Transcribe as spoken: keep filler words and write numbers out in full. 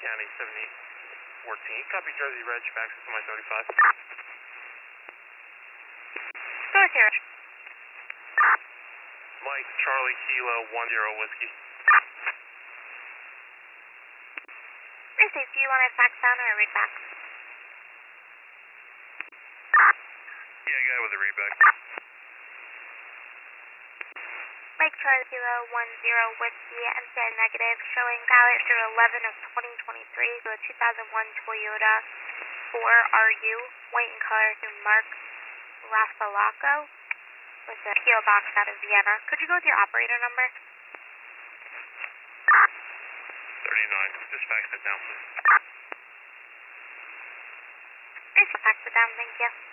County seventy fourteen. Copy Jersey Reg, back to my thirty-five. Go with your Mike, Charlie, Kilo, one zero Whiskey. Receive, do you want to fax down or read back? Yeah, I got it with a read back. Mike, Charlie, Kilo, one zero Whiskey, M C I negative, showing valid through eleven of twenty twenty-three to a two thousand one Toyota four R U, white in color to Mark Rafalaco with a P O box out of Vienna. Could you go with your operator number? thirty-nine. Just fax it down, please. Please fax it down, thank you.